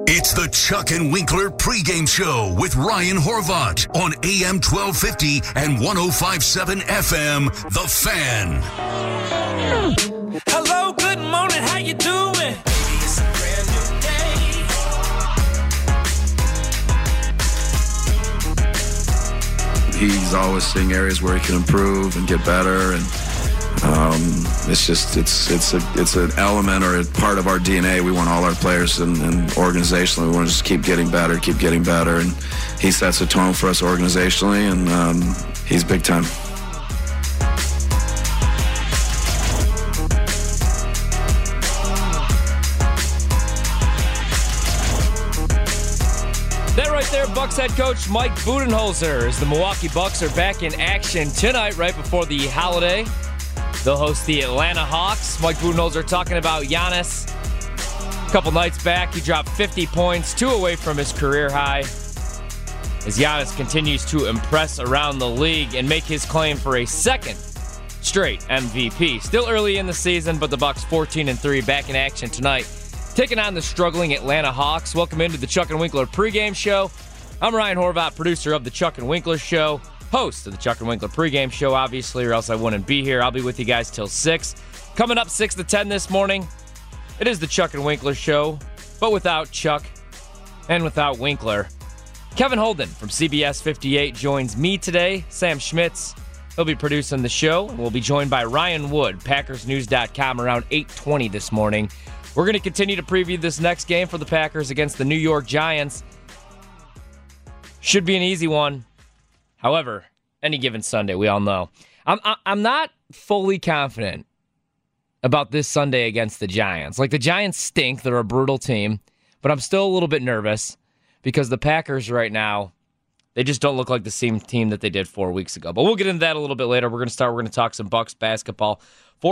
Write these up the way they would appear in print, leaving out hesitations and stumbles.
It's the Chuck and Winkler pregame show with Ryan Horvat on AM 1250 and 105.7 FM, The Fan. Hello, good morning, how you doing? Baby, it's a brand new day. He's always seeing areas where he can improve and get better, and it's an element or a part of our DNA. We want all our players and organizationally, we want to just keep getting better, and he sets a tone for us organizationally, and he's big time. That right there, Bucks head coach Mike Budenholzer, as the Milwaukee Bucks are back in action tonight right before the holiday. They'll host the Atlanta Hawks. Mike Budenholzer talking about Giannis. A couple nights back, he dropped 50 points, 2 away from his career high, as Giannis continues to impress around the league and make his claim for a second straight MVP. Still early in the season, but the Bucks 14-3 back in action tonight, taking on the struggling Atlanta Hawks. Welcome into the Chuck and Winkler pregame show. I'm Ryan Horvat, producer of the Chuck and Winkler show, host of the Chuck and Winkler pregame show, obviously, or else I wouldn't be here. I'll be with you guys till 6. Coming up 6 to 10 this morning, it is the Chuck and Winkler show, but without Chuck and without Winkler. Kevin Holden from CBS 58 joins me today. Sam Schmitz, he'll be producing the show, and we'll be joined by Ryan Wood, PackersNews.com, around 8:20 this morning. We're going to continue to preview this next game for the Packers against the New York Giants. Should be an easy one. However, any given Sunday, we all know. I'm not fully confident about this Sunday against the Giants. Like, the Giants stink. They're a brutal team. But I'm still a little bit nervous because the Packers right now, they just don't look like the same team that they did 4 weeks ago. But we'll get into that a little bit later. We're going to talk some Bucks basketball.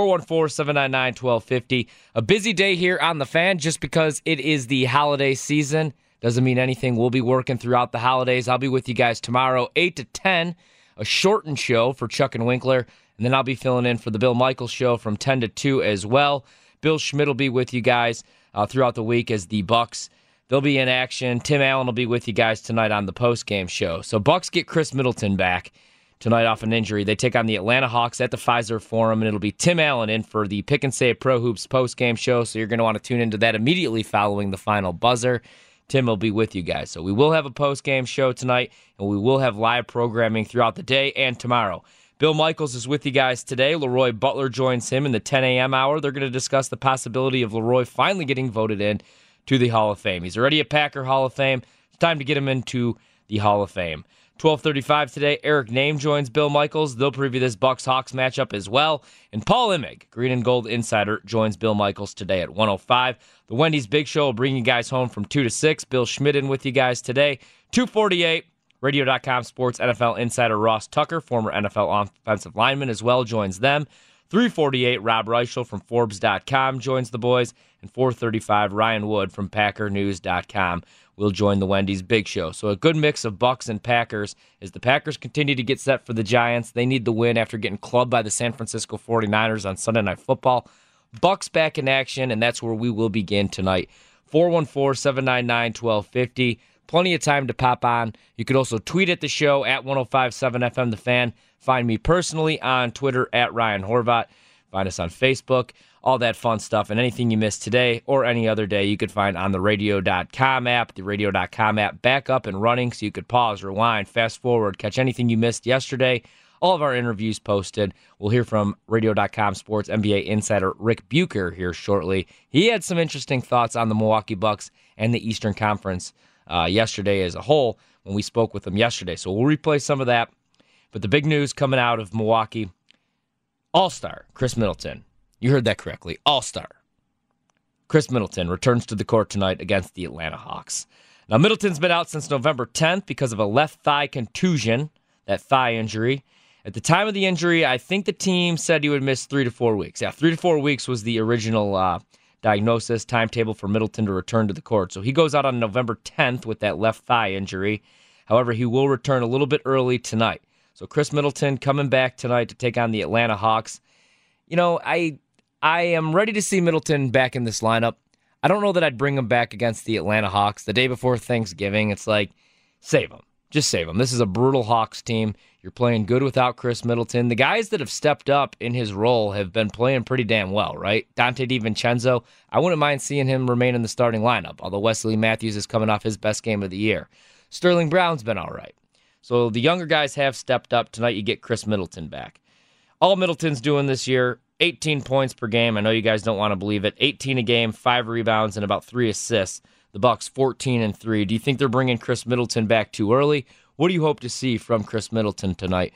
414-799-1250. A busy day here on The Fan just because it is the holiday season. Doesn't mean anything. We'll be working throughout the holidays. I'll be with you guys tomorrow, 8 to 10, a shortened show for Chuck and Winkler. And then I'll be filling in for the Bill Michaels show from 10 to 2 as well. Bill Schmidt will be with you guys throughout the week as the Bucks. They'll be in action. Tim Allen will be with you guys tonight on the postgame show. So Bucks get Chris Middleton back tonight off an injury. They take on the Atlanta Hawks at the Pfizer Forum, and it'll be Tim Allen in for the Pick and Save Pro Hoops postgame show. So you're going to want to tune into that immediately following the final buzzer. Tim will be with you guys. So we will have a post-game show tonight, and we will have live programming throughout the day and tomorrow. Bill Michaels is with you guys today. Leroy Butler joins him in the 10 a.m. hour. They're going to discuss the possibility of Leroy finally getting voted in to the Hall of Fame. He's already a Packer Hall of Fame. It's time to get him into the Hall of Fame. 12:35 today, Eric Name joins Bill Michaels. They'll preview this Bucks-Hawks matchup as well. And Paul Imig, Green and Gold Insider, joins Bill Michaels today at 1:05. The Wendy's Big Show will bring you guys home from 2 to 6. Bill Schmidt in with you guys today. 2:48, Radio.com Sports NFL Insider Ross Tucker, former NFL offensive lineman as well, joins them. 3:48, Rob Reichel from Forbes.com joins the boys. And 4:35, Ryan Wood from PackerNews.com will join the Wendy's Big Show. So a good mix of Bucks and Packers as the Packers continue to get set for the Giants. They need the win after getting clubbed by the San Francisco 49ers on Sunday Night Football. Bucks back in action, and that's where we will begin tonight. 414-799-1250. Plenty of time to pop on. You could also tweet at the show at 105.7 FM The Fan. Find me personally on Twitter at Ryan Horvat. Find us on Facebook. All that fun stuff, and anything you missed today or any other day, you could find on the Radio.com app. The Radio.com app back up and running, so you could pause, rewind, fast forward, catch anything you missed yesterday. All of our interviews posted. We'll hear from Radio.com Sports NBA insider Rick Bucher here shortly. He had some interesting thoughts on the Milwaukee Bucks and the Eastern Conference yesterday as a whole when we spoke with him yesterday. So we'll replay some of that. But the big news coming out of Milwaukee, All-Star Chris Middleton. You heard that correctly. All-Star Chris Middleton returns to the court tonight against the Atlanta Hawks. Now, Middleton's been out since November 10th because of a left thigh contusion, that thigh injury. At the time of the injury, I think the team said he would miss 3 to 4 weeks. Yeah, 3 to 4 weeks was the original diagnosis timetable for Middleton to return to the court. So he goes out on November 10th with that left thigh injury. However, he will return a little bit early tonight. So Chris Middleton coming back tonight to take on the Atlanta Hawks. You know, I am ready to see Middleton back in this lineup. I don't know that I'd bring him back against the Atlanta Hawks the day before Thanksgiving. It's like, save him. Just save him. This is a brutal Hawks team. You're playing good without Chris Middleton. The guys that have stepped up in his role have been playing pretty damn well, right? Dante DiVincenzo, I wouldn't mind seeing him remain in the starting lineup, although Wesley Matthews is coming off his best game of the year. Sterling Brown's been all right. So the younger guys have stepped up. Tonight you get Chris Middleton back. All Middleton's doing this year, 18 points per game. I know you guys don't want to believe it. 18 a game, 5 rebounds, and about 3 assists. The Bucks 14-3. Do you think they're bringing Chris Middleton back too early? What do you hope to see from Chris Middleton tonight?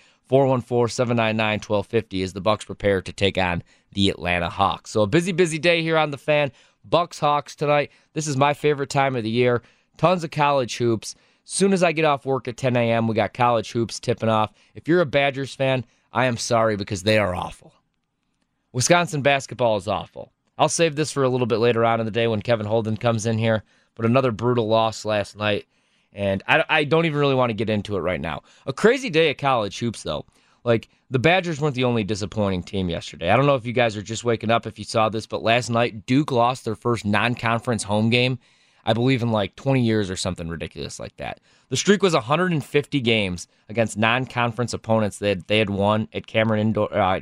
414-799-1250 as the Bucks prepare to take on the Atlanta Hawks. So a busy day here on The Fan. Bucks-Hawks tonight. This is my favorite time of the year. Tons of college hoops. Soon as I get off work at 10 a.m., we got college hoops tipping off. If you're a Badgers fan, I am sorry because they are awful. Wisconsin basketball is awful. I'll save this for a little bit later on in the day when Kevin Holden comes in here. But another brutal loss last night, and I don't even really want to get into it right now. A crazy day at college hoops, though. Like, the Badgers weren't the only disappointing team yesterday. I don't know if you guys are just waking up if you saw this, but last night, Duke lost their first non-conference home game, I believe in like 20 years or something ridiculous like that. The streak was 150 games against non-conference opponents that they had won at Cameron.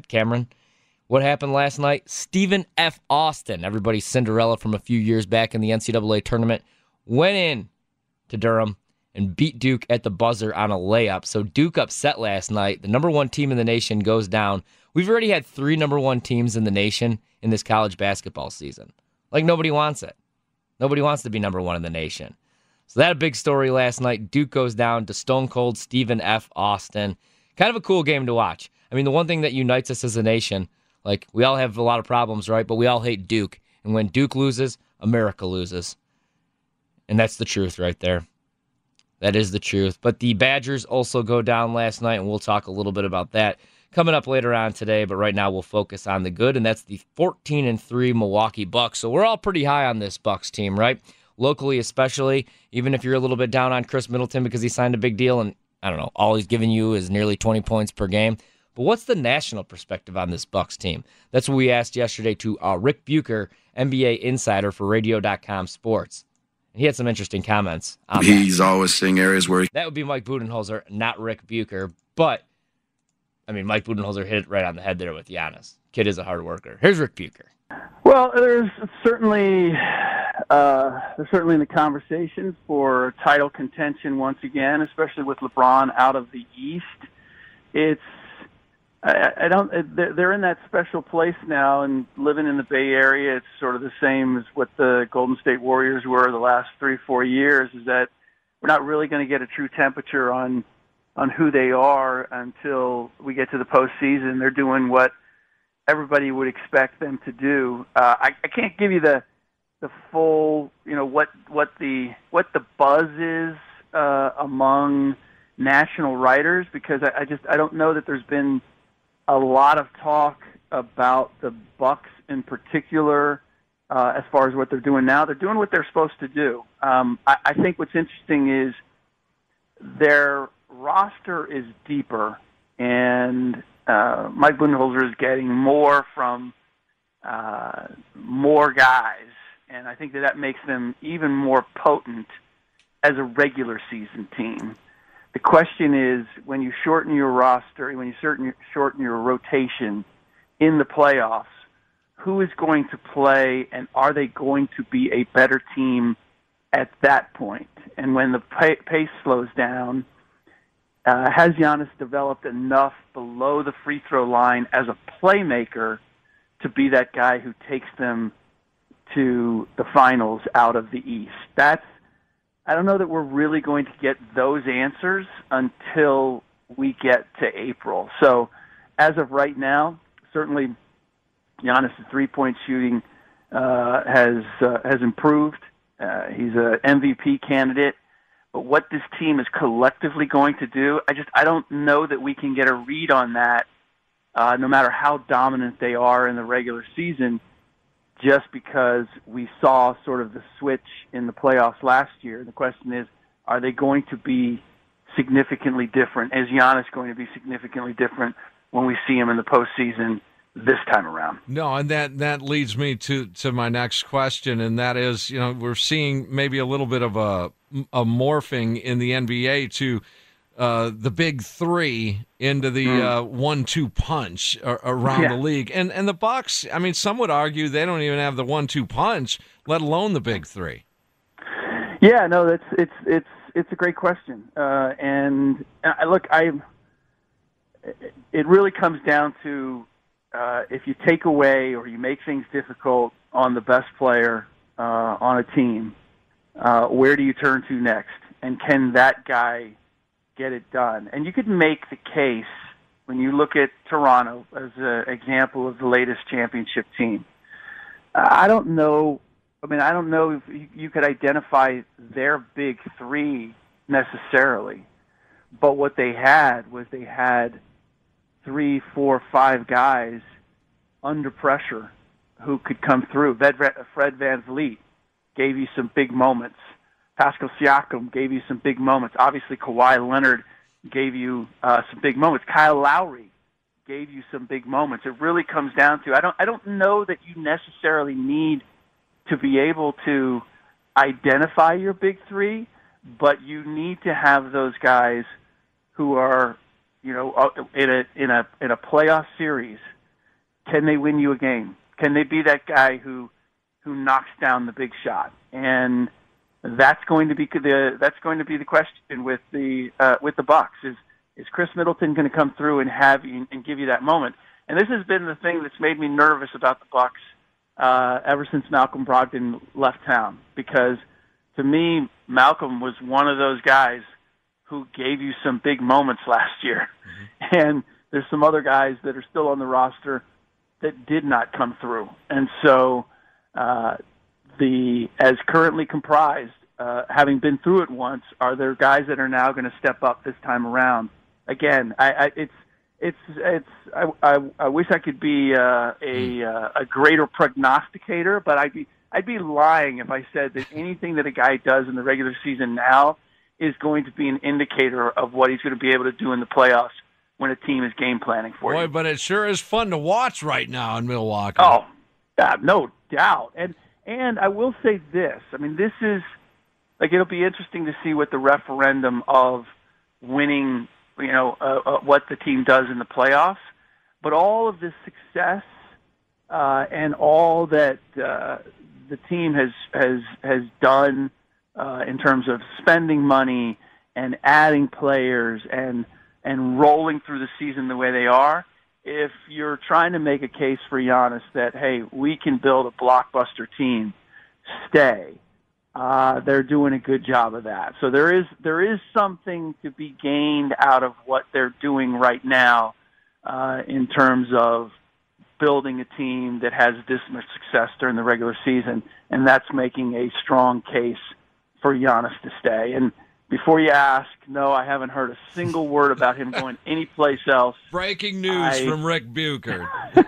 What happened last night? Stephen F. Austin, everybody's Cinderella from a few years back in the NCAA tournament, went in to Durham and beat Duke at the buzzer on a layup. So Duke upset last night. The number one team in the nation goes down. We've already had 3 number one teams in the nation in this college basketball season. Like, nobody wants it. Nobody wants to be number one in the nation. So that a big story last night. Duke goes down to Stone Cold Stephen F. Austin. Kind of a cool game to watch. I mean, the one thing that unites us as a nation, like, we all have a lot of problems, right? But we all hate Duke. And when Duke loses, America loses. And that's the truth right there. That is the truth. But the Badgers also go down last night, and we'll talk a little bit about that coming up later on today. But right now we'll focus on the good, and that's the 14-3 Milwaukee Bucks. So we're all pretty high on this Bucks team, right? Locally especially, even if you're a little bit down on Chris Middleton because he signed a big deal, and I don't know, all he's giving you is nearly 20 points per game. But what's the national perspective on this Bucks team? That's what we asked yesterday to Rick Bucher, NBA insider for Radio.com Sports. And he had some interesting comments on He's always seeing areas where that would be Mike Budenholzer, not Rick Bucher. But, I mean, Mike Budenholzer hit it right on the head there with Giannis. Kid is a hard worker. Here's Rick Bucher. Well, there's certainly in the conversation for title contention once again, especially with LeBron out of the East. They're in that special place now, and living in the Bay Area, it's sort of the same as what the Golden State Warriors were the last 3-4 years, is that we're not really going to get a true temperature on who they are until we get to the postseason. They're doing what everybody would expect them to do. I can't give you the full, what the buzz is among national writers, because I don't know that there's been a lot of talk about the Bucks in particular as far as what they're doing now. They're doing what they're supposed to do. I think what's interesting is their roster is deeper, and Mike Budenholzer is getting more from more guys, and I think that makes them even more potent as a regular season team. The question is, when you shorten your roster, when you shorten your rotation in the playoffs, who is going to play, and are they going to be a better team at that point? And when the pace slows down, has Giannis developed enough below the free throw line as a playmaker to be that guy who takes them to the finals out of the East? I don't know that we're really going to get those answers until we get to April. So as of right now, certainly Giannis' three-point shooting has improved. He's an MVP candidate. But what this team is collectively going to do, I don't know that we can get a read on that, no matter how dominant they are in the regular season, just because we saw sort of the switch in the playoffs last year. The question is, are they going to be significantly different? Is Giannis going to be significantly different when we see him in the postseason this time around. No, and that leads me to my next question, and that is, we're seeing maybe a little bit of a morphing in the NBA to the big three into the 1-2 punch around the league. And the Bucks, I mean, some would argue they don't even have the 1-2 punch, let alone the big three. Yeah, no, it's a great question. And look, it really comes down to if you take away or you make things difficult on the best player on a team, where do you turn to next? And can that guy get it done? And you could make the case when you look at Toronto as an example of the latest championship team. I don't know if you could identify their big three necessarily, but what they had – 3, 4, 5 guys under pressure who could come through. Fred VanVleet gave you some big moments. Pascal Siakam gave you some big moments. Obviously, Kawhi Leonard gave you some big moments. Kyle Lowry gave you some big moments. It really comes down to I don't know that you necessarily need to be able to identify your big three, but you need to have those guys who are in a playoff series. Can they win you a game? Can they be that guy who knocks down the big shot? And that's going to be the question with the Bucks. Is Chris Middleton going to come through and give you that moment? And this has been the thing that's made me nervous about the Bucks ever since Malcolm Brogdon left town, because to me, Malcolm was one of those guys who gave you some big moments last year. Mm-hmm. And there's some other guys that are still on the roster that did not come through. And so as currently comprised, having been through it once, are there guys that are now going to step up this time around? Again, I wish I could be a greater prognosticator, but I'd be lying if I said that anything that a guy does in the regular season now is going to be an indicator of what he's going to be able to do in the playoffs when a team is game planning for you. Boy, but it sure is fun to watch right now in Milwaukee. Oh, no doubt. And I will say this. I mean, this is it'll be interesting to see what the referendum of winning, what the team does in the playoffs. But all of this success and all that the team has done in terms of spending money and adding players and rolling through the season the way they are, if you're trying to make a case for Giannis that, hey, we can build a blockbuster team, stay. They're doing a good job of that. So there is something to be gained out of what they're doing right now in terms of building a team that has this much success during the regular season, and that's making a strong case for Giannis to stay. And before you ask, no, I haven't heard a single word about him going anyplace else. Breaking news from Rick Bucher.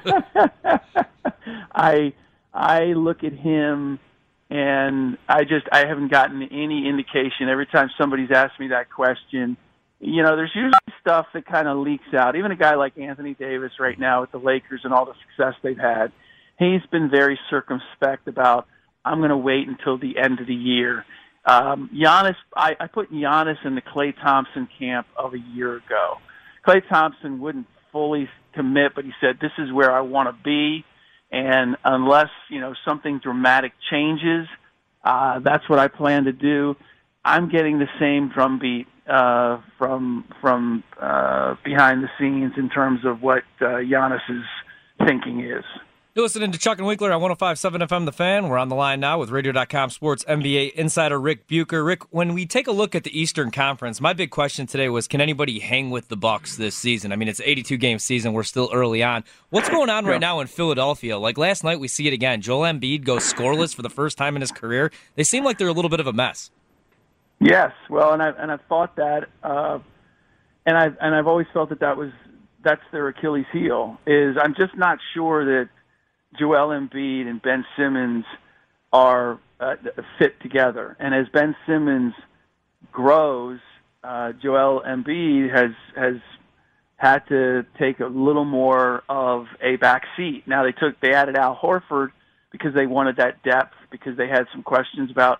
I look at him, and I haven't gotten any indication. Every time somebody's asked me that question, there's usually stuff that kind of leaks out. Even a guy like Anthony Davis right now with the Lakers and all the success they've had, he's been very circumspect about, I'm going to wait until the end of the year. Giannis, I put Giannis in the Klay Thompson camp of a year ago. Klay Thompson wouldn't fully commit, but he said, this is where I want to be, and unless, something dramatic changes, that's what I plan to do. I'm getting the same drumbeat from behind the scenes in terms of what Giannis's thinking is. You're listening to Chuck and Winkler on 105.7 FM The Fan. We're on the line now with Radio.com Sports NBA insider Rick Bucher. Rick, when we take a look at the Eastern Conference, my big question today was, can anybody hang with the Bucks this season? I mean, it's an 82-game season. We're still early on. What's going on right now in Philadelphia? Like last night, we see it again. Joel Embiid goes scoreless for the first time in his career. They seem like they're a little bit of a mess. Yes, well, and I've thought that, and I've always felt that's their Achilles heel. Is I'm just not sure that Joel Embiid and Ben Simmons are fit together. And as Ben Simmons grows, Joel Embiid had to take a little more of a back seat. Now they added Al Horford because they wanted that depth, because they had some questions about,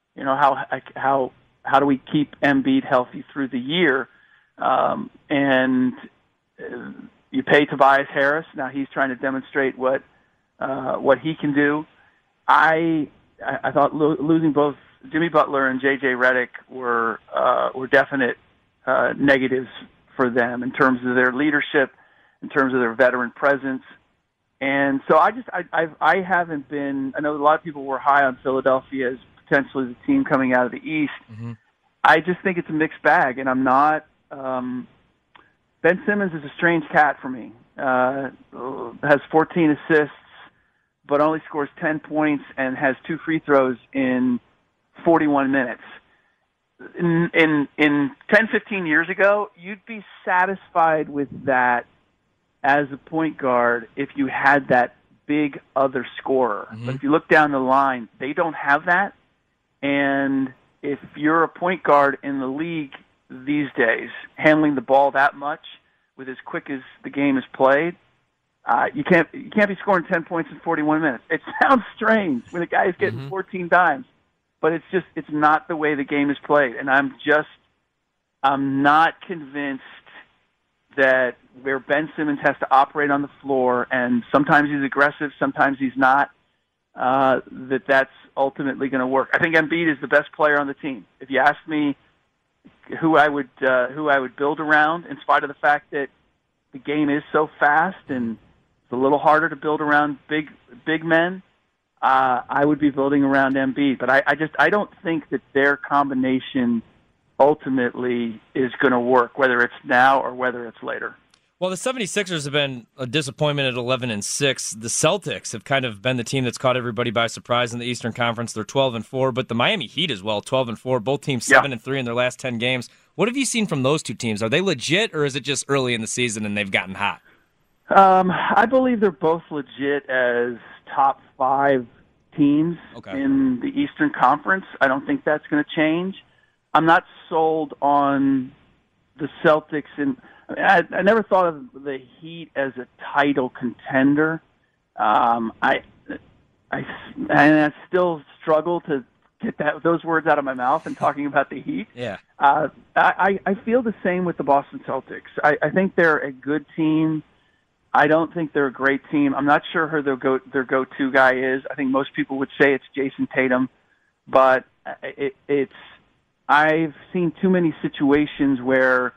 how do we keep Embiid healthy through the year? And you pay Tobias Harris. Now he's trying to demonstrate what he can do. I thought losing both Jimmy Butler and J.J. Redick were definite negatives for them in terms of their leadership, in terms of their veteran presence. And so I haven't been. I know a lot of people were high on Philadelphia as potentially the team coming out of the East. Mm-hmm. I just think it's a mixed bag, and I'm not. Ben Simmons is a strange cat for me. Has 14 assists, but only scores 10 points and has 2 free throws in 41 minutes. In 10, 15 years ago, you'd be satisfied with that as a point guard if you had that big other scorer. Mm-hmm. But if you look down the line, they don't have that. And if you're a point guard in the league these days, handling the ball that much with as quick as the game is played, you can't be scoring 10 points in 41 minutes. It sounds strange when a guy is getting 14 dimes, but it's not the way the game is played. And I'm not convinced that where Ben Simmons has to operate on the floor, and sometimes he's aggressive, sometimes he's not, that's ultimately going to work. I think Embiid is the best player on the team. If you ask me who I would build around, in spite of the fact that the game is so fast and it's a little harder to build around big men, I would be building around Embiid. But I don't think that their combination ultimately is going to work, whether it's now or whether it's later. Well, the 76ers have been a disappointment at 11-6. The Celtics have kind of been the team that's caught everybody by surprise in the Eastern Conference. They're 12-4, but the Miami Heat as well, 12-4. Both teams 7-3 in their last 10 games. What have you seen from those two teams? Are they legit, or is it just early in the season and they've gotten hot? I believe they're both legit as top 5 teams in the Eastern Conference. I don't think that's going to change. I'm not sold on the Celtics, and I never thought of the Heat as a title contender. I still struggle to get those words out of my mouth and talking about the Heat. Yeah. I feel the same with the Boston Celtics. I think they're a good team. I don't think they're a great team. I'm not sure who their go-to guy is. I think most people would say it's Jason Tatum, but I've seen too many situations where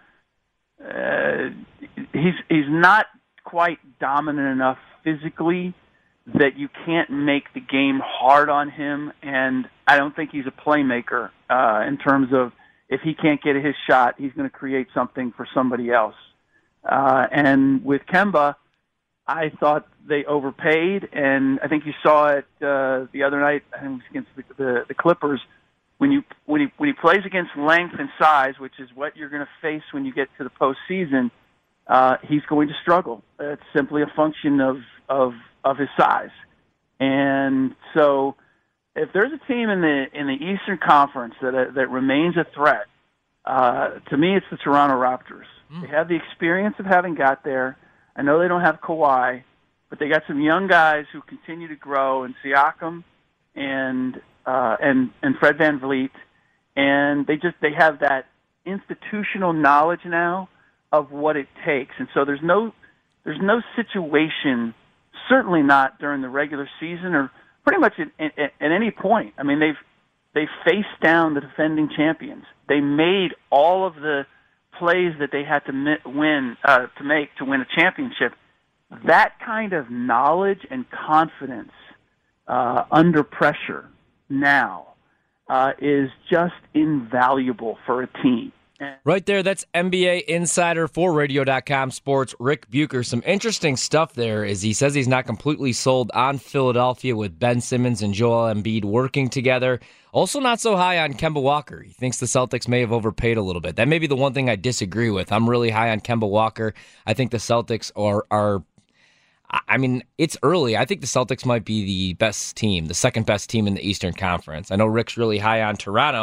he's not quite dominant enough physically that you can't make the game hard on him, and I don't think he's a playmaker in terms of if he can't get his shot, he's going to create something for somebody else. And with Kemba, I thought they overpaid, and I think you saw it the other night. I think it was against the Clippers. When he plays against length and size, which is what you're going to face when you get to the postseason, he's going to struggle. It's simply a function of his size. And so, if there's a team in the Eastern Conference that remains a threat, to me, it's the Toronto Raptors. They have the experience of having got there. I know they don't have Kawhi, but they got some young guys who continue to grow, and Siakam and Fred VanVleet, and they have that institutional knowledge now of what it takes. And so there's no situation, certainly not during the regular season or pretty much at any point. I mean, they've faced down the defending champions. They made all of the plays that they had to make to win a championship. That kind of knowledge and confidence under pressure now is just invaluable for a team. Right there, that's NBA insider for Radio.com Sports, Rick Bucher. Some interesting stuff there is he says he's not completely sold on Philadelphia with Ben Simmons and Joel Embiid working together. Also not so high on Kemba Walker. He thinks the Celtics may have overpaid a little bit. That may be the one thing I disagree with. I'm really high on Kemba Walker. I think the Celtics are I mean, it's early. I think the Celtics might be the best team, the second best team in the Eastern Conference. I know Rick's really high on Toronto,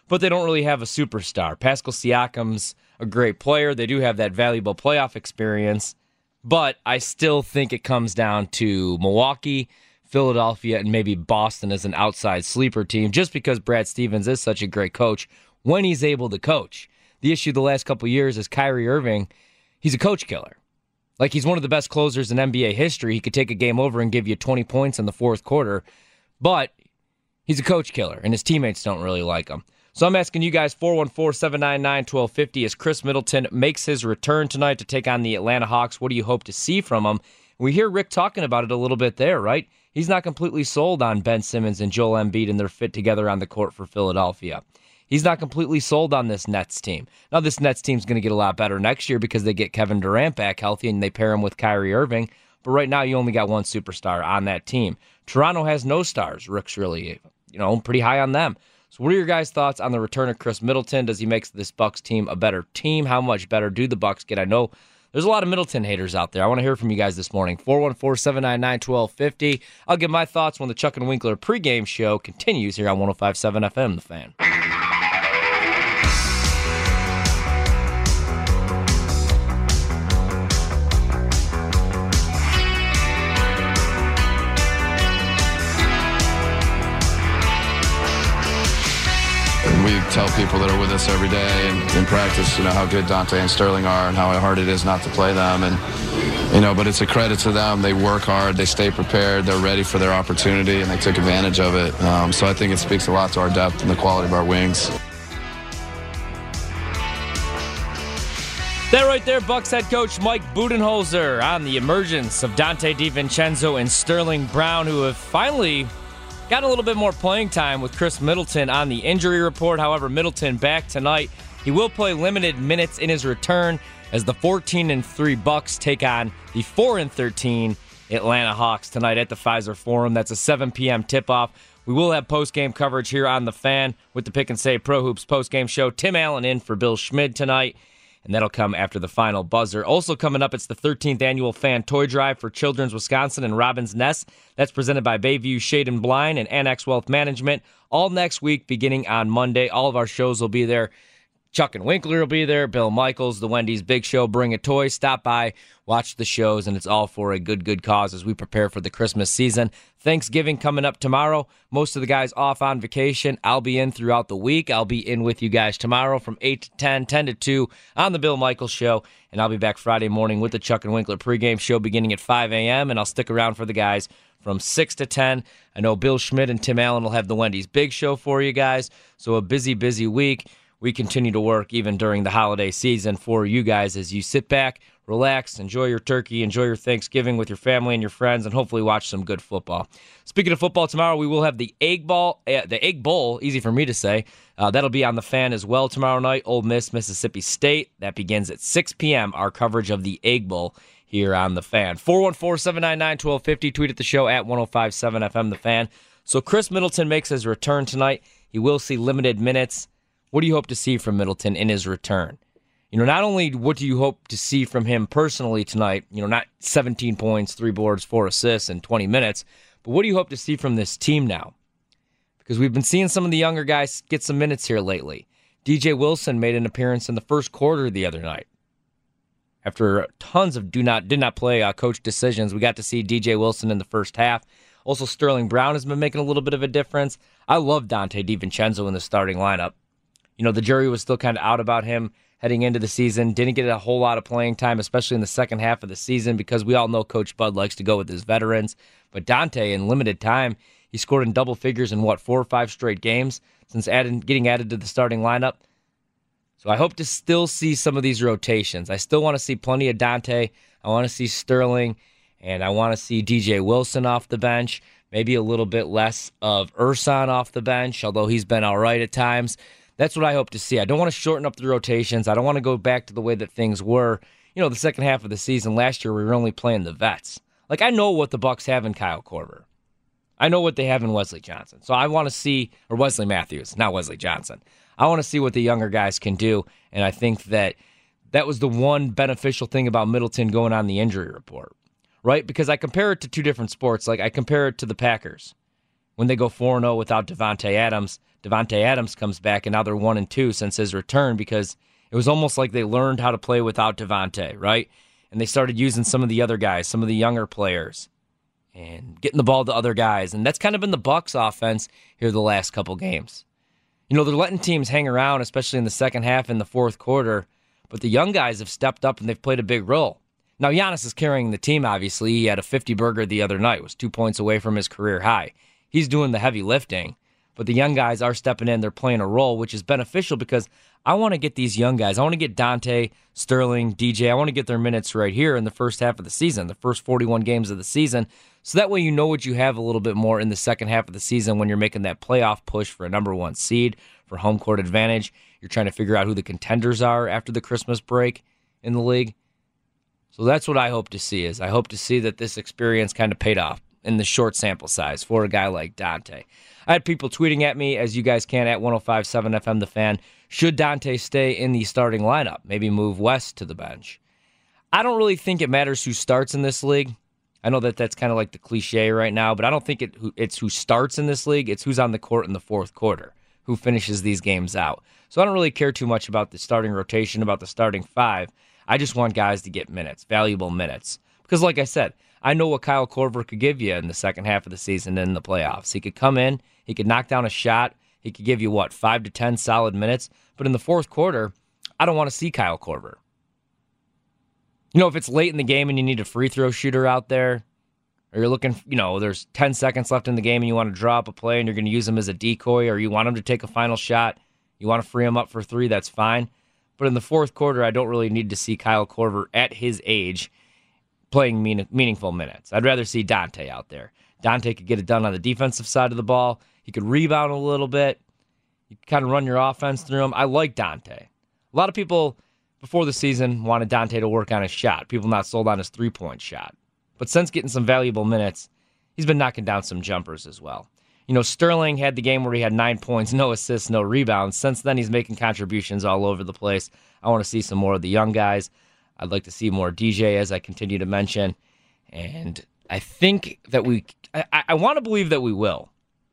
but they don't really have a superstar. Pascal Siakam's a great player. They do have that valuable playoff experience, but I still think it comes down to Milwaukee, Philadelphia, and maybe Boston as an outside sleeper team, just because Brad Stevens is such a great coach when he's able to coach. The issue the last couple of years is Kyrie Irving, he's a coach killer. Like, he's one of the best closers in NBA history. He could take a game over and give you 20 points in the fourth quarter, but he's a coach killer, and his teammates don't really like him. So I'm asking you guys, 414-799-1250, as Chris Middleton makes his return tonight to take on the Atlanta Hawks, what do you hope to see from him? We hear Rick talking about it a little bit there, right? He's not completely sold on Ben Simmons and Joel Embiid and their fit together on the court for Philadelphia. He's not completely sold on this Nets team. Now, this Nets team's going to get a lot better next year because they get Kevin Durant back healthy and they pair him with Kyrie Irving. But right now, you only got one superstar on that team. Toronto has no stars. Rick's really, pretty high on them. So what are your guys' thoughts on the return of Chris Middleton? Does he make this Bucks team a better team? How much better do the Bucks get? I know there's a lot of Middleton haters out there. I want to hear from you guys this morning. 414-799-1250. I'll give my thoughts when the Chuck and Winkler pregame show continues here on 105.7 FM, The Fan. We tell people that are with us every day and in practice, how good Dante and Sterling are and how hard it is not to play them. And, but it's a credit to them. They work hard. They stay prepared. They're ready for their opportunity, and they took advantage of it. So I think it speaks a lot to our depth and the quality of our wings. That right there, Bucks head coach Mike Budenholzer on the emergence of Dante DiVincenzo and Sterling Brown, who have finally got a little bit more playing time with Chris Middleton on the injury report. However, Middleton back tonight. He will play limited minutes in his return as the 14-3 Bucks take on the 4-13 Atlanta Hawks tonight at the Pfizer Forum. That's a 7 p.m. tip-off. We will have post-game coverage here on The Fan with the Pick and Save Pro Hoops post-game show. Tim Allen in for Bill Schmid tonight, and that'll come after the final buzzer. Also coming up, it's the 13th annual Fan Toy Drive for Children's Wisconsin and Robin's Nest. That's presented by Bayview Shade and Blind and Annex Wealth Management. All next week, beginning on Monday. All of our shows will be there. Chuck and Winkler will be there. Bill Michaels, the Wendy's Big Show. Bring a toy. Stop by, watch the shows, and it's all for a good cause as we prepare for the Christmas season. Thanksgiving coming up tomorrow. Most of the guys off on vacation. I'll be in throughout the week. I'll be in with you guys tomorrow from 8 to 10, 10 to 2 on the Bill Michaels Show, and I'll be back Friday morning with the Chuck and Winkler pregame show beginning at 5 a.m., and I'll stick around for the guys from 6 to 10. I know Bill Schmid and Tim Allen will have the Wendy's Big Show for you guys, so a busy week. We continue to work even during the holiday season for you guys as you sit back, relax, enjoy your turkey, enjoy your Thanksgiving with your family and your friends, and hopefully watch some good football. Speaking of football, tomorrow we will have the Egg Bowl, easy for me to say. That'll be on The Fan as well tomorrow night. Ole Miss, Mississippi State. That begins at 6 p.m., our coverage of the Egg Bowl here on The Fan. 414-799-1250. Tweet at the show at 105.7 FM, The Fan. So Chris Middleton makes his return tonight. He will see limited minutes. What do you hope to see from Middleton in his return? Not only what do you hope to see from him personally tonight, not 17 points, 3 boards, 4 assists in 20 minutes, but what do you hope to see from this team now? Because we've been seeing some of the younger guys get some minutes here lately. DJ Wilson made an appearance in the first quarter the other night. After tons of did not play coach decisions, we got to see DJ Wilson in the first half. Also, Sterling Brown has been making a little bit of a difference. I love Dante DiVincenzo in the starting lineup. The jury was still kind of out about him heading into the season. Didn't get a whole lot of playing time, especially in the second half of the season, because we all know Coach Bud likes to go with his veterans. But Dante, in limited time, he scored in double figures in, 4 or 5 straight games since getting added to the starting lineup. So I hope to still see some of these rotations. I still want to see plenty of Dante. I want to see Sterling, and I want to see DJ Wilson off the bench. Maybe a little bit less of Ersan off the bench, although he's been all right at times. That's what I hope to see. I don't want to shorten up the rotations. I don't want to go back to the way that things were. The second half of the season last year, we were only playing the vets. I know what the Bucks have in Kyle Korver. I know what they have in Wesley Johnson. So I want to see, or Wesley Matthews, not Wesley Johnson. I want to see what the younger guys can do, and I think that was the one beneficial thing about Middleton going on the injury report, right? Because I compare it to 2 different sports. I compare it to the Packers. When they go 4-0 without Devontae Adams, Devontae Adams comes back, and now they're 1-2 since his return because it was almost like they learned how to play without Devontae, right? And they started using some of the other guys, some of the younger players, and getting the ball to other guys. And that's kind of been the Bucs offense here the last couple games. You know, they're letting teams hang around, especially in the second half and the fourth quarter, but the young guys have stepped up and they've played a big role. Now, Giannis is carrying the team, obviously. He had a 50-burger the other night, was 2 points away from his career high. He's doing the heavy lifting, but the young guys are stepping in. They're playing a role, which is beneficial because I want to get these young guys. I want to get Dante, Sterling, DJ. I want to get their minutes right here in the first half of the season, the first 41 games of the season, so that way you know what you have a little bit more in the second half of the season when you're making that playoff push for a number one seed, for home court advantage. You're trying to figure out who the contenders are after the Christmas break in the league. So that's what I hope to see. I hope to see that this experience kind of paid off in the short sample size for a guy like Dante. I had people tweeting at me, as you guys can, at 105.7 FM The Fan. Should Dante stay in the starting lineup? Maybe move West to the bench? I don't really think it matters who starts in this league. I know that that's kind of like the cliche right now, but I don't think it's who starts in this league. It's who's on the court in the fourth quarter, who finishes these games out. So I don't really care too much about the starting rotation, about the starting five. I just want guys to get minutes, valuable minutes. Because like I said, I know what Kyle Korver could give you in the second half of the season in the playoffs. He could come in, he could knock down a shot, he could give you, 5 to 10 solid minutes. But in the fourth quarter, I don't want to see Kyle Korver. You know, if it's late in the game and you need a free throw shooter out there, or you're looking, there's 10 seconds left in the game and you want to draw up a play and you're going to use him as a decoy, or you want him to take a final shot, you want to free him up for three, that's fine. But in the fourth quarter, I don't really need to see Kyle Korver at his age playing meaningful minutes. I'd rather see Dante out there. Dante could get it done on the defensive side of the ball. He could rebound a little bit. You kind of run your offense through him. I like Dante. A lot of people before the season wanted Dante to work on his shot. People not sold on his three-point shot. But since getting some valuable minutes, he's been knocking down some jumpers as well. Sterling had the game where he had 9 points, no assists, no rebounds. Since then, he's making contributions all over the place. I want to see some more of the young guys. I'd like to see more DJ, as I continue to mention. And I think that I want to believe that we will.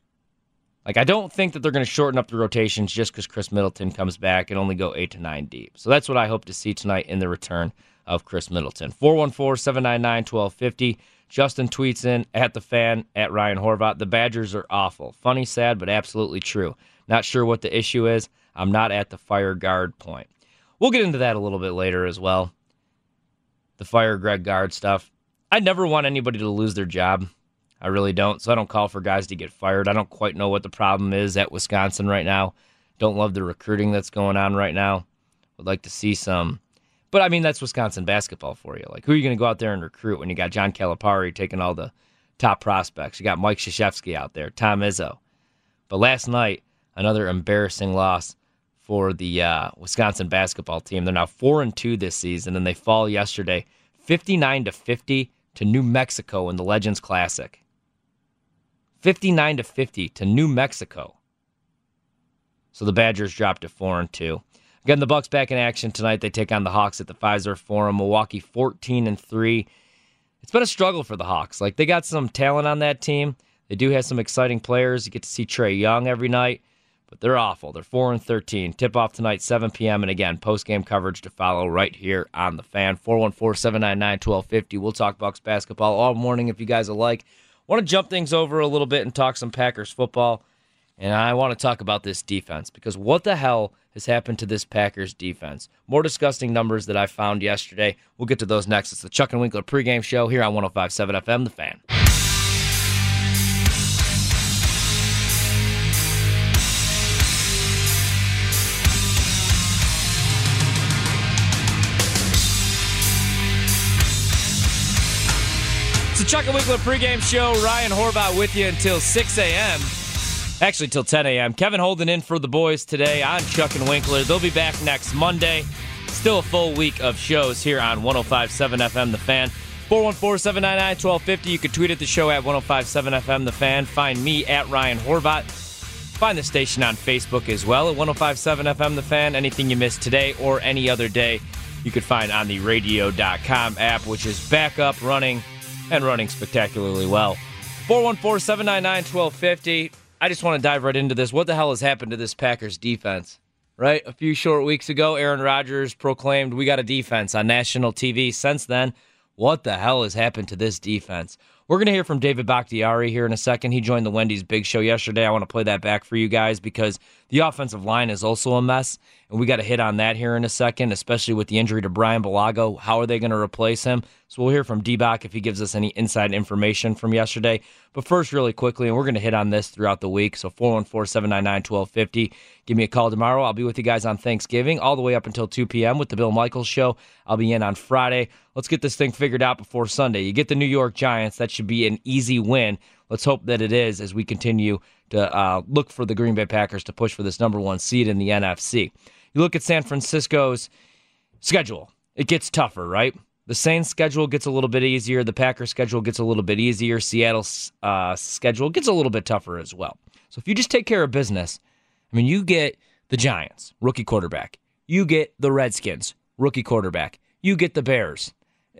I don't think that they're going to shorten up the rotations just because Chris Middleton comes back and only go 8 to 9 deep. So that's what I hope to see tonight in the return of Chris Middleton. 414-799-1250. Justin tweets in, at the fan, at Ryan Horvat. The Badgers are awful. Funny, sad, but absolutely true. Not sure what the issue is. I'm not at the fire guard point. We'll get into that a little bit later as well. The fire Greg Gard stuff. I never want anybody to lose their job. I really don't. So I don't call for guys to get fired. I don't quite know what the problem is at Wisconsin right now. Don't love the recruiting that's going on right now. Would like to see some. But, that's Wisconsin basketball for you. Who are you going to go out there and recruit when you got John Calipari taking all the top prospects? You got Mike Krzyzewski out there, Tom Izzo. But last night, another embarrassing loss for the Wisconsin basketball team. They're now 4-2 this season, and they fall yesterday 59-50 to New Mexico in the Legends Classic. 59-50 to New Mexico. So the Badgers dropped to 4-2. Again, the Bucs back in action tonight. They take on the Hawks at the Fiserv Forum. Milwaukee 14-3. It's been a struggle for the Hawks. They got some talent on that team. They do have some exciting players. You get to see Trae Young every night, but they're awful. They're 4-13. Tip-off tonight, 7 p.m. And again, post-game coverage to follow right here on The Fan. 414-799-1250. We'll talk Bucs basketball all morning if you guys would like. Want to jump things over a little bit and talk some Packers football. And I want to talk about this defense, because what the hell has happened to this Packers defense? More disgusting numbers that I found yesterday. We'll get to those next. It's the Chuck and Winkler pregame show here on 105.7 FM, The Fan. It's the Chuck and Winkler pregame show. Ryan Horvat with you until 6 a.m. Actually, till 10 a.m. Kevin Holden in for the boys today on Chuck and Winkler. They'll be back next Monday. Still a full week of shows here on 105.7 FM The Fan. 414-799-1250. You can tweet at the show at 105.7 FM The Fan. Find me at Ryan Horvat. Find the station on Facebook as well at 105.7 FM The Fan. Anything you missed today or any other day, you could find on the radio.com app, which is back up, running, and running spectacularly well. 414-799-1250. I just want to dive right into this. What the hell has happened to this Packers defense? Right? A few short weeks ago, Aaron Rodgers proclaimed we got a defense on national TV. Since then, what the hell has happened to this defense? We're going to hear from David Bakhtiari here in a second. He joined the Wendy's Big Show yesterday. I want to play that back for you guys because the offensive line is also a mess, and we got to hit on that here in a second, especially with the injury to Brian Bulaga. How are they going to replace him? So we'll hear from D-Bach if he gives us any inside information from yesterday. But first, really quickly, and we're going to hit on this throughout the week, so 414-799-1250. Give me a call tomorrow. I'll be with you guys on Thanksgiving all the way up until 2 p.m. with the Bill Michaels Show. I'll be in on Friday. Let's get this thing figured out before Sunday. You get the New York Giants. That should be an easy win. Let's hope that it is as we continue to look for the Green Bay Packers to push for this number 1 seed in the NFC. You look at San Francisco's schedule. It gets tougher, right? The Saints' schedule gets a little bit easier. The Packers' schedule gets a little bit easier. Seattle's schedule gets a little bit tougher as well. So if you just take care of business, I mean, you get the Giants, rookie quarterback. You get the Redskins, rookie quarterback. You get the Bears,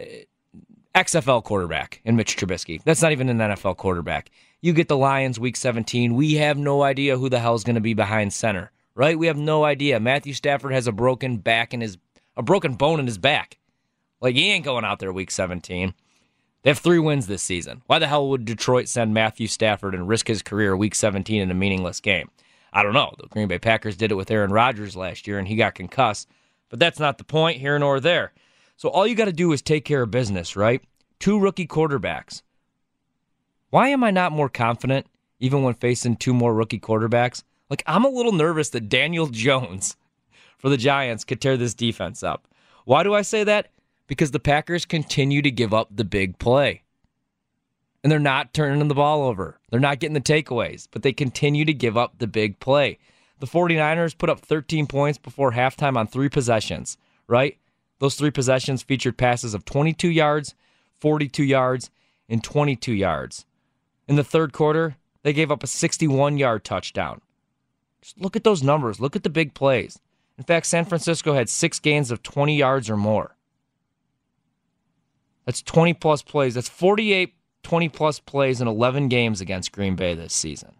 XFL quarterback in Mitch Trubisky. That's not even an NFL quarterback. You get the Lions week 17. We have no idea who the hell is going to be behind center, right? We have no idea. Matthew Stafford has a broken bone in his back. Like, he ain't going out there week 17. They have 3 wins this season. Why the hell would Detroit send Matthew Stafford and risk his career week 17 in a meaningless game? I don't know. The Green Bay Packers did it with Aaron Rodgers last year, and he got concussed. But that's not the point here nor there. So all you got to do is take care of business, right? 2 rookie quarterbacks. Why am I not more confident even when facing 2 more rookie quarterbacks? Like, I'm a little nervous that Daniel Jones for the Giants could tear this defense up. Why do I say that? Because the Packers continue to give up the big play. And they're not turning the ball over. They're not getting the takeaways, but they continue to give up the big play. The 49ers put up 13 points before halftime on 3 possessions, right? Those 3 possessions featured passes of 22 yards, 42 yards, and 22 yards. In the third quarter, they gave up a 61-yard touchdown. Just look at those numbers. Look at the big plays. In fact, San Francisco had 6 gains of 20 yards or more. That's 20-plus plays. That's 48 20-plus plays in 11 games against Green Bay this season.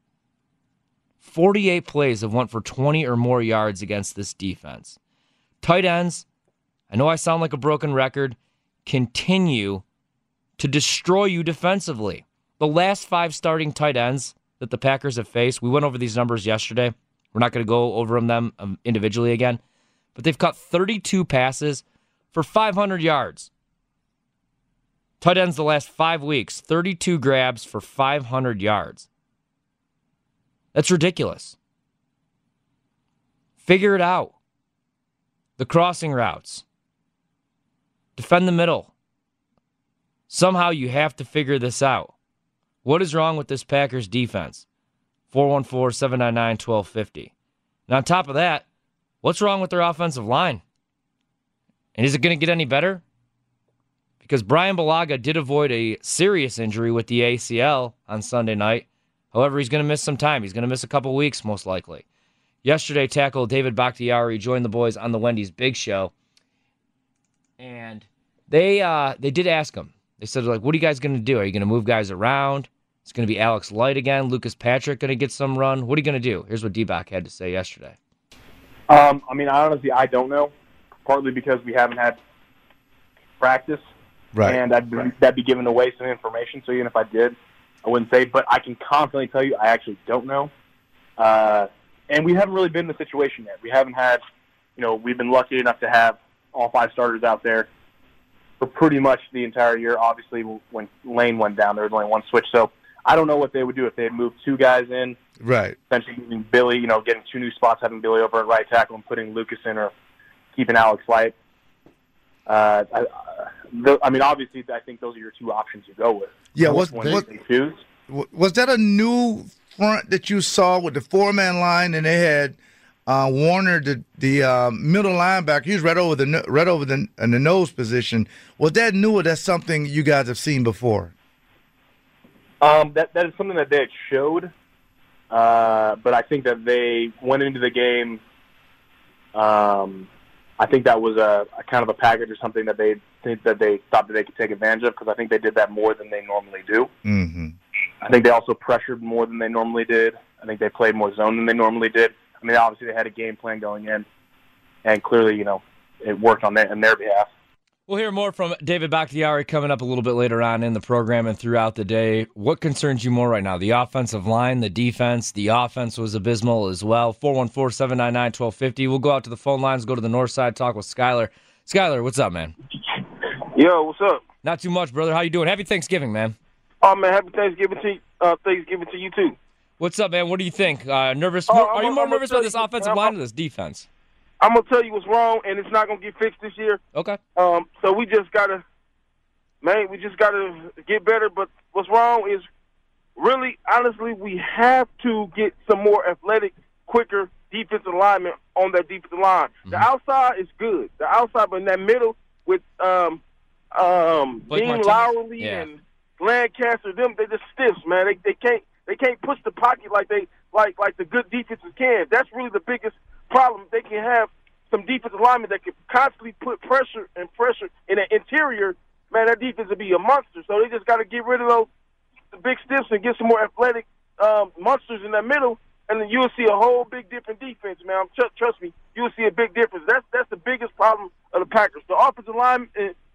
48 plays have went for 20 or more yards against this defense. Tight ends, I know I sound like a broken record, continue to destroy you defensively. The last 5 starting tight ends that the Packers have faced, we went over these numbers yesterday. We're not going to go over them individually again. But they've caught 32 passes for 500 yards. Tight ends the last 5 weeks, 32 grabs for 500 yards. That's ridiculous. Figure it out. The crossing routes. Defend the middle. Somehow you have to figure this out. What is wrong with this Packers defense? 414-799-1250. And on top of that, what's wrong with their offensive line? And is it going to get any better? Because Brian Bulaga did avoid a serious injury with the ACL on Sunday night. However, he's going to miss some time. He's going to miss a couple weeks, most likely. Yesterday, tackle David Bakhtiari joined the boys on the Wendy's Big Show. And they did ask him. They said, like, what are you guys going to do? Are you going to move guys around? It's going to be Alex Light again. Lucas Patrick going to get some run. What are you going to do? Here's what D-Bach had to say yesterday. I don't know. Partly because we haven't had practice. Right. And that'd be giving away some information. So even if I did, I wouldn't say. But I can confidently tell you I actually don't know. And we haven't really been in the situation yet. We haven't had, we've been lucky enough to have all 5 starters out there for pretty much the entire year. Obviously, when Lane went down, there was only 1 switch. So I don't know what they would do if they had moved 2 guys in. Right. Essentially moving Billy, getting 2 new spots, having Billy over at right tackle and putting Lucas in or keeping Alex Light. Obviously, I think those are your 2 options you go with. Yeah, was that a new front that you saw with the 4-man line, and they had Warner, the middle linebacker? He was right over the nose position. Was that new, or that's something you guys have seen before? That is something that they had showed, but I think that they went into the game. I think that was a kind of a package or something that they thought that they could take advantage of, because I think they did that more than they normally do. Mm-hmm. I think they also pressured more than they normally did. I think they played more zone than they normally did. I mean, obviously they had a game plan going in, and clearly, it worked on their behalf. We'll hear more from David Bakhtiari coming up a little bit later on in the program and throughout the day. What concerns you more right now? The offensive line, the defense? The offense was abysmal as well. 414-799-1250. We'll go out to the phone lines, go to the north side, talk with Skyler. Skyler, what's up, man? Yo, what's up? Not too much, brother. How you doing? Happy Thanksgiving, man. Oh, man, happy Thanksgiving to you, too. What's up, man? What do you think? Nervous? Are you more nervous about this offensive line or this defense? I'm going to tell you what's wrong, and it's not going to get fixed this year. Okay. So we just got to get better. But what's wrong is really, honestly, we have to get some more athletic, quicker defensive linemen on that defensive line. Mm-hmm. The outside is good. The outside, but in that middle with Dean Lowry and Lancaster, they're just stiffs, man. They can't push the pocket like the good defenses can. That's really the biggest problem. They can have some defensive linemen that can constantly put pressure in the interior. Man, that defense would be a monster. So they just got to get rid of the big stiffs and get some more athletic monsters in that middle, and then you'll see a whole big different defense, man. Trust me, you'll see a big difference. That's the biggest problem of the Packers. The offensive line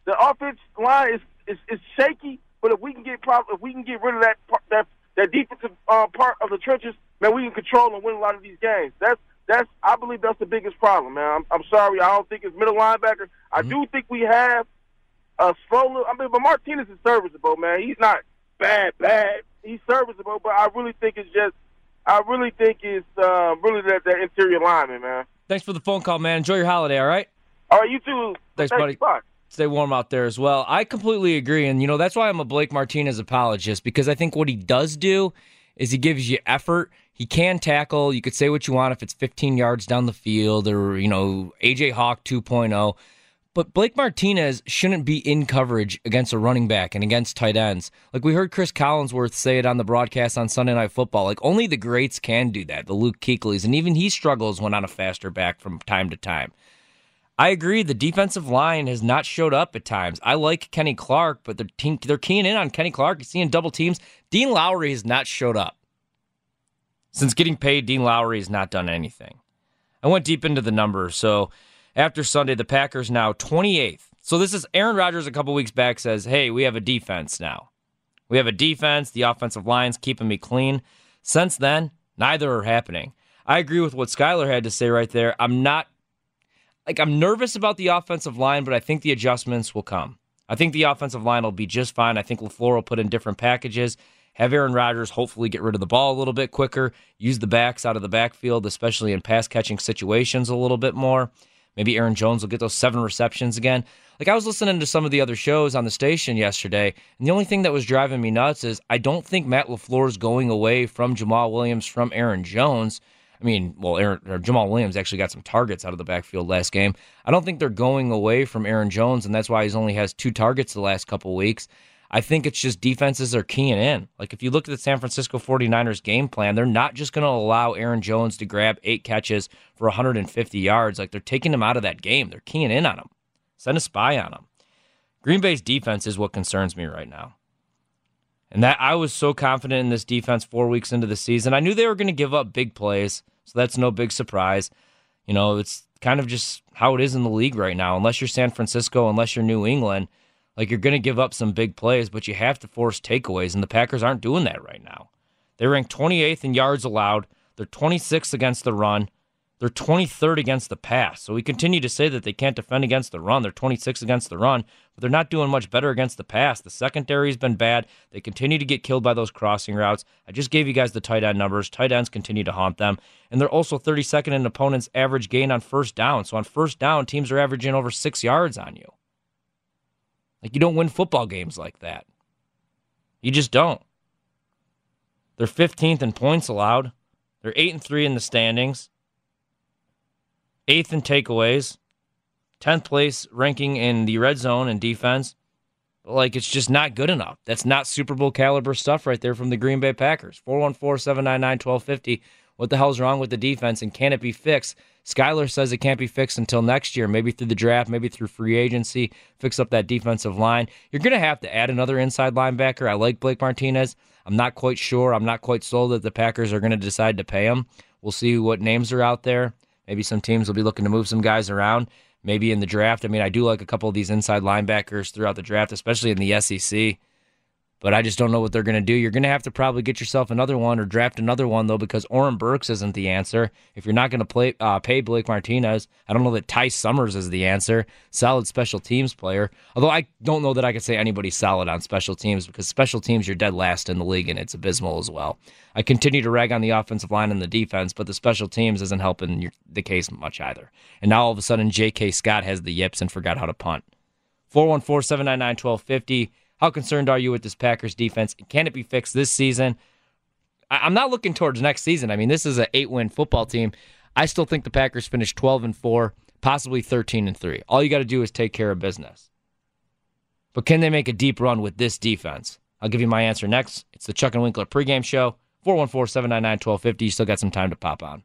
is shaky, but if we can get rid of that defensive part of the trenches, man, we can control and win a lot of these games. I believe that's the biggest problem, man. I'm sorry, I don't think it's middle linebacker. I do think we have a slow. But Martinez is serviceable, man. He's not bad. He's serviceable, but I really think it's really that interior lineman, man. Thanks for the phone call, man. Enjoy your holiday, all right? All right, you too. Thanks, buddy. Bye. Stay warm out there as well. I completely agree, and that's why I'm a Blake Martinez apologist, because I think what he does do is he gives you effort. He can tackle. You could say what you want if it's 15 yards down the field or, A.J. Hawk 2.0. But Blake Martinez shouldn't be in coverage against a running back and against tight ends. Like we heard Chris Collinsworth say it on the broadcast on Sunday Night Football. Like only the greats can do that, the Luke Kuechly's, and even he struggles when on a faster back from time to time. I agree, the defensive line has not showed up at times. I like Kenny Clark, but they're keying in on Kenny Clark. You're seeing double teams. Dean Lowry has not showed up. Since getting paid, Dean Lowry has not done anything. I went deep into the numbers. So after Sunday, the Packers now 28th. So this is Aaron Rodgers a couple weeks back says, hey, we have a defense now. We have a defense. The offensive line's keeping me clean. Since then, neither are happening. I agree with what Skyler had to say right there. I'm nervous about the offensive line, but I think the adjustments will come. I think the offensive line will be just fine. I think LaFleur will put in different packages. Have Aaron Rodgers hopefully get rid of the ball a little bit quicker, use the backs out of the backfield, especially in pass-catching situations a little bit more. Maybe Aaron Jones will get those 7 receptions again. Like I was listening to some of the other shows on the station yesterday, and the only thing that was driving me nuts is I don't think Matt LaFleur is going away from Jamal Williams, from Aaron Jones. Jamal Williams actually got some targets out of the backfield last game. I don't think they're going away from Aaron Jones, and that's why he's only has 2 targets the last couple weeks. I think it's just defenses are keying in. Like if you look at the San Francisco 49ers game plan, they're not just going to allow Aaron Jones to grab 8 catches for 150 yards. Like they're taking him out of that game. They're keying in on him. Send a spy on him. Green Bay's defense is what concerns me right now. And that I was so confident in this defense 4 weeks into the season. I knew they were going to give up big plays, so that's no big surprise. It's kind of just how it is in the league right now. Unless you're San Francisco, unless you're New England, like you're going to give up some big plays, but you have to force takeaways, and the Packers aren't doing that right now. They rank 28th in yards allowed. They're 26th against the run. They're 23rd against the pass. So we continue to say that they can't defend against the run. They're 26th against the run, but they're not doing much better against the pass. The secondary's been bad. They continue to get killed by those crossing routes. I just gave you guys the tight end numbers. Tight ends continue to haunt them. And they're also 32nd in opponents' average gain on first down. So on first down, teams are averaging over 6 yards on you. Like, you don't win football games like that. You just don't. They're 15th in points allowed. They're 8-3 in the standings. 8th in takeaways. 10th place ranking in the red zone and defense. But, like, it's just not good enough. That's not Super Bowl caliber stuff right there from the Green Bay Packers. 414-799-1250. What the hell's wrong with the defense, and can it be fixed? Skyler says it can't be fixed until next year, maybe through the draft, maybe through free agency, fix up that defensive line. You're going to have to add another inside linebacker. I like Blake Martinez. I'm not quite sure. I'm not quite sold that the Packers are going to decide to pay him. We'll see what names are out there. Maybe some teams will be looking to move some guys around. Maybe in the draft. I mean, I do like a couple of these inside linebackers throughout the draft, especially in the SEC. But I just don't know what they're going to do. You're going to have to probably get yourself another one or draft another one, though, because Oren Burks isn't the answer. If you're not going to pay Blake Martinez, I don't know that Ty Summers is the answer. Solid special teams player. Although I don't know that I could say anybody's solid on special teams, because special teams, you're dead last in the league, and it's abysmal as well. I continue to rag on the offensive line and the defense, but the special teams isn't helping the case much either. And now all of a sudden, J.K. Scott has the yips and forgot how to punt. 414-799-1250. How concerned are you with this Packers defense? Can it be fixed this season? I'm not looking towards next season. I mean, this is an 8-win football team. I still think the Packers finish 12-4, possibly 13-3. All you got to do is take care of business. But can they make a deep run with this defense? I'll give you my answer next. It's the Chuck and Winkler pregame show. 414-799-1250. You still got some time to pop on.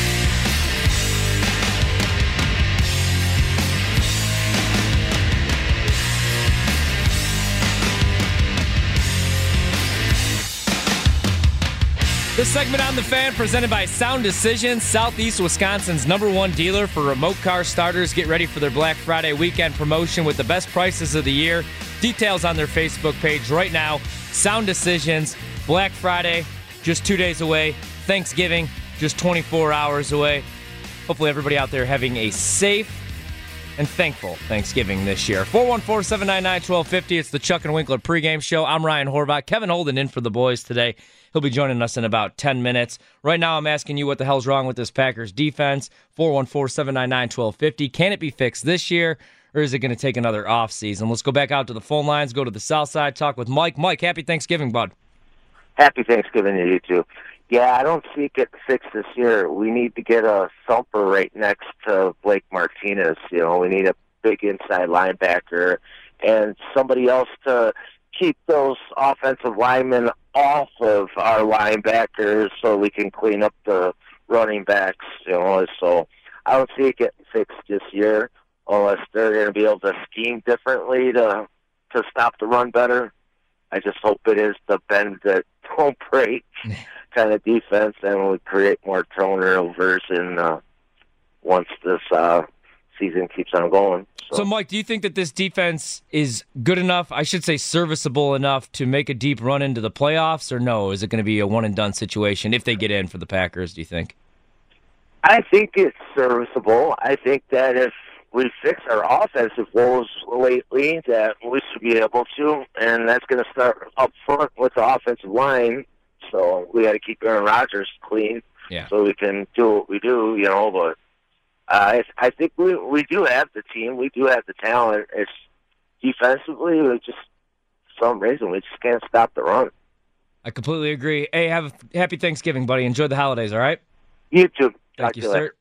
This segment on The Fan presented by Sound Decisions, Southeast Wisconsin's #1 dealer for remote car starters. Get ready for their Black Friday weekend promotion with the best prices of the year. Details on their Facebook page right now. Sound Decisions, Black Friday, just 2 days away. Thanksgiving, just 24 hours away. Hopefully everybody out there having a safe and thankful Thanksgiving this year. 414-799-1250. It's the Chuck and Winkler pregame show. I'm Ryan Horvath. Kevin Holden in for the boys today. He'll be joining us in about 10 minutes. Right now, I'm asking you what the hell's wrong with this Packers defense. 414-799-1250. Can it be fixed this year, or is it going to take another offseason? Let's go back out to the phone lines, go to the south side, talk with Mike. Mike, happy Thanksgiving, bud. Happy Thanksgiving to you, too. Yeah, I don't see it get fixed this year. We need to get a thumper right next to Blake Martinez. You know, we need a big inside linebacker and somebody else to keep those offensive linemen off of our linebackers so we can clean up the running backs. You know, so I don't see it getting fixed this year unless they're going to be able to scheme differently to stop the run better. I just hope it is the bend that don't break kind of defense, and we create more turnovers once this season keeps on going. So, Mike, do you think that this defense is good enough, I should say serviceable enough, to make a deep run into the playoffs, or no? Is it going to be a one-and-done situation if they get in for the Packers, do you think? I think it's serviceable. I think that if we fix our offensive woes lately, that we should be able to, and that's going to start up front with the offensive line. So we got to keep Aaron Rodgers clean so we can do what we do, you know. But I think we do have the team. We do have the talent. It's defensively, we just, for some reason, we just can't stop the run. I completely agree. Hey, have a happy Thanksgiving, buddy. Enjoy the holidays, all right? You too. Thank you, sir.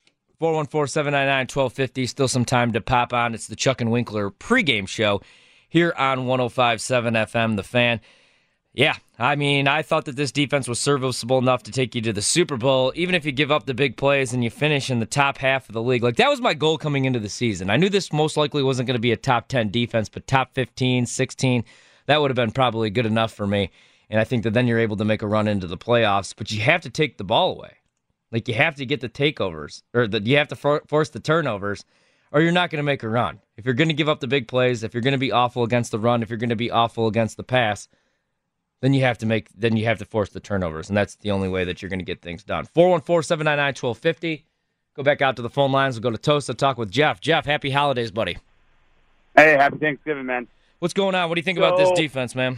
414-799-1250. Still some time to pop on. It's the Chuck and Winkler pregame show here on 105.7 FM, The Fan. Yeah, I mean, I thought that this defense was serviceable enough to take you to the Super Bowl, even if you give up the big plays and you finish in the top half of the league. Like, that was my goal coming into the season. I knew this most likely wasn't going to be a top 10 defense, but top 15, 16, that would have been probably good enough for me. And I think that then you're able to make a run into the playoffs, but you have to take the ball away. Like, you have to get the takeovers, or you have to force the turnovers, or you're not going to make a run. If you're going to give up the big plays, if you're going to be awful against the run, if you're going to be awful against the pass, then you have to force the turnovers, and that's the only way that you're going to get things done. 414-799-1250. Go back out to the phone lines. We'll go to Tosa, talk with Jeff. Jeff, happy holidays, buddy. Hey, happy Thanksgiving, man. What's going on? What do you think about this defense, man?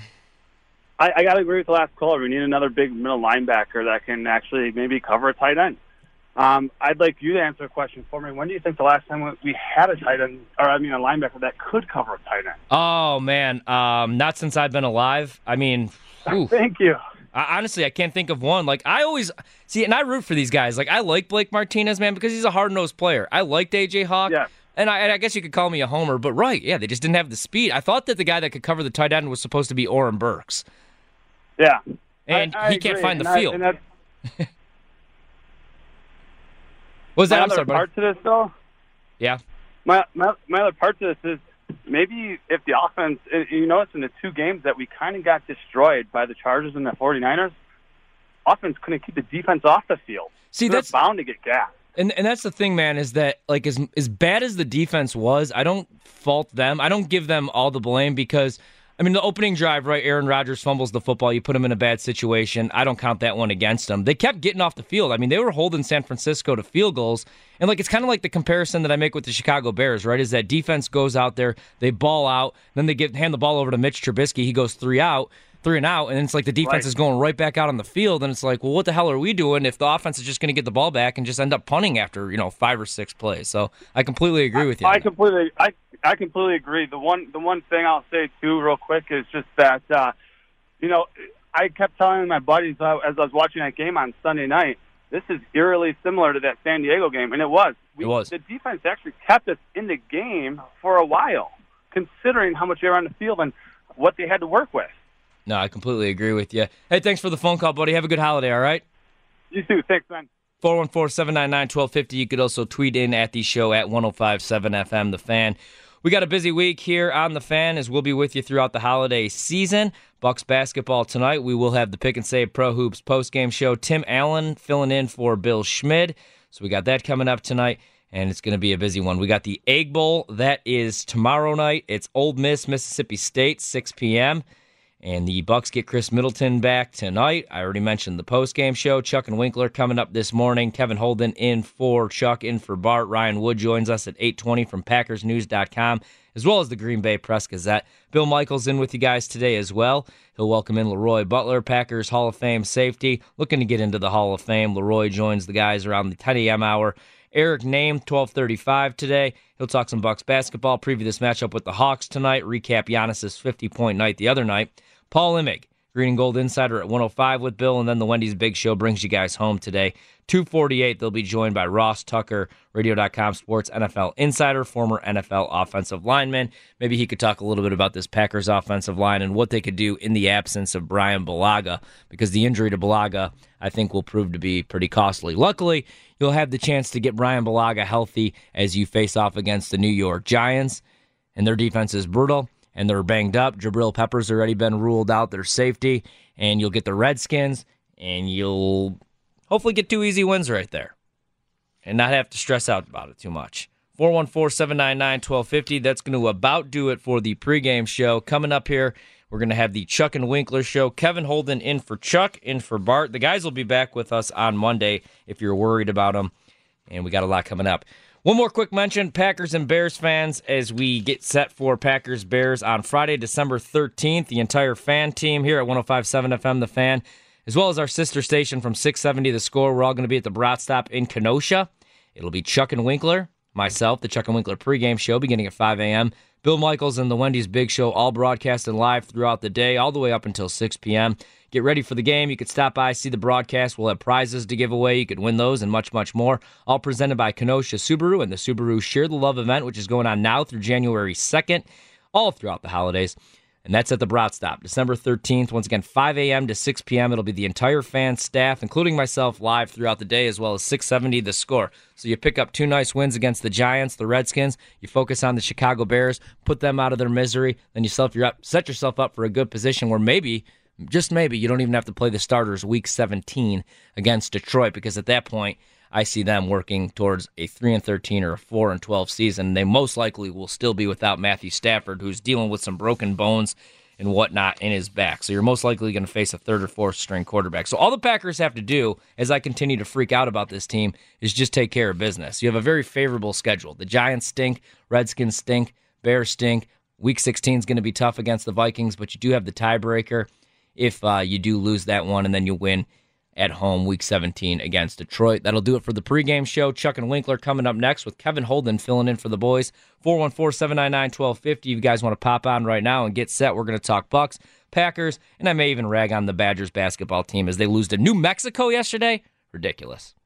I got to agree with the last caller. We need another big middle linebacker that can actually maybe cover a tight end. I'd like you to answer a question for me. When do you think the last time we had a tight end, or a linebacker that could cover a tight end? Oh, man. Not since I've been alive. I mean, thank you. Honestly, I can't think of one. Like, I always see, and I root for these guys. Like, I like Blake Martinez, man, because he's a hard-nosed player. I liked A.J. Hawk. Yeah. And I guess you could call me a homer, but right, yeah, they just didn't have the speed. I thot that the guy that could cover the tight end was supposed to be Oren Burks. Yeah. And I he can't agree. find the and field. What was that? My other part to this, though? Yeah. My other part to this is maybe if the offense, you notice in the two games that we kind of got destroyed by the Chargers and the 49ers, offense couldn't keep the defense off the field. See, they're that's bound to get gassed. And that's the thing, man, is that like as bad as the defense was, I don't fault them. I don't give them all the blame because, I mean, the opening drive, right, Aaron Rodgers fumbles the football. You put him in a bad situation. I don't count that one against them. They kept getting off the field. I mean, they were holding San Francisco to field goals. And, like, it's kind of like the comparison that I make with the Chicago Bears, right, is that defense goes out there, they ball out, then they hand the ball over to Mitch Trubisky. He goes 3 and out, and it's like the defense is going right back out on the field, and it's like, well, what the hell are we doing if the offense is just going to get the ball back and just end up punting after 5 or 6 plays? So I completely agree with you. I completely agree. The one thing I'll say too, real quick, is just that I kept telling my buddies as I was watching that game on Sunday night, this is eerily similar to that San Diego game, and it was. It was. The defense actually kept us in the game for a while, considering how much they were on the field and what they had to work with. No, I completely agree with you. Hey, thanks for the phone call, buddy. Have a good holiday, all right? You too. Thanks, man. 414-799-1250. You could also tweet in at the show at 1057 FM, The Fan. We got a busy week here on The Fan as we'll be with you throughout the holiday season. Bucks basketball tonight. We will have the Pick and Save Pro Hoops postgame show. Tim Allen filling in for Bill Schmid. So we got that coming up tonight, and it's going to be a busy one. We got the Egg Bowl. That is tomorrow night. It's Ole Miss, Mississippi State, 6 p.m., and the Bucks get Chris Middleton back tonight. I already mentioned the postgame show. Chuck and Winkler coming up this morning. Kevin Holden in for Chuck, in for Bart. Ryan Wood joins us at 8:20 from PackersNews.com, as well as the Green Bay Press-Gazette. Bill Michaels in with you guys today as well. He'll welcome in Leroy Butler, Packers Hall of Fame safety. Looking to get into the Hall of Fame. Leroy joins the guys around the 10 a.m. hour. Eric Name, 12:35 today. He'll talk some Bucks basketball, preview this matchup with the Hawks tonight, recap Giannis's 50-point night the other night. Paul Imig, Green and Gold Insider at 105 with Bill, and then the Wendy's Big Show brings you guys home today. 2:48, they'll be joined by Ross Tucker, Radio.com Sports NFL Insider, former NFL offensive lineman. Maybe he could talk a little bit about this Packers offensive line and what they could do in the absence of Brian Bulaga, because the injury to Bulaga, I think, will prove to be pretty costly. Luckily, you'll have the chance to get Brian Bulaga healthy as you face off against the New York Giants, and their defense is brutal. And they're banged up. Jabril Peppers already been ruled out, their safety. And you'll get the Redskins, and you'll hopefully get 2 easy wins right there and not have to stress out about it too much. 414-799-1250. That's going to about do it for the pregame show. Coming up here, we're going to have the Chuck and Winkler show. Kevin Holden in for Chuck, in for Bart. The guys will be back with us on Monday if you're worried about them. And we got a lot coming up. One more quick mention, Packers and Bears fans, as we get set for Packers-Bears on Friday, December 13th. The entire fan team here at 105.7 FM, The Fan, as well as our sister station from 670 The Score. We're all going to be at the Brat Stop in Kenosha. It'll be Chuck and Winkler, myself, the Chuck and Winkler pregame show beginning at 5 a.m., Bill Michaels and the Wendy's Big Show, all broadcasted live throughout the day, all the way up until 6 p.m. Get ready for the game. You could stop by, see the broadcast. We'll have prizes to give away. You could win those and much, much more. All presented by Kenosha Subaru and the Subaru Share the Love event, which is going on now through January 2nd, all throughout the holidays. And that's at the Brat Stop, December 13th. Once again, 5 a.m. to 6 p.m. It'll be the entire fan staff, including myself, live throughout the day, as well as 670 The Score. So you pick up 2 nice wins against the Giants, the Redskins. You focus on the Chicago Bears, put them out of their misery. Then you set yourself up for a good position where maybe, just maybe, you don't even have to play the starters week 17 against Detroit, because at that point, I see them working towards a 3-13 or a 4-12 season. They most likely will still be without Matthew Stafford, who's dealing with some broken bones and whatnot in his back. So you're most likely going to face a 3rd or 4th string quarterback. So all the Packers have to do, as I continue to freak out about this team, is just take care of business. You have a very favorable schedule. The Giants stink, Redskins stink, Bears stink. Week 16 is going to be tough against the Vikings, but you do have the tiebreaker if you do lose that one, and then you win at home week 17 against Detroit. That'll do it for the pregame show. Chuck and Winkler coming up next with Kevin Holden filling in for the boys. 414-799-1250. You guys want to pop on right now and get set. We're going to talk Bucks, Packers, and I may even rag on the Badgers basketball team as they lose to New Mexico yesterday. Ridiculous.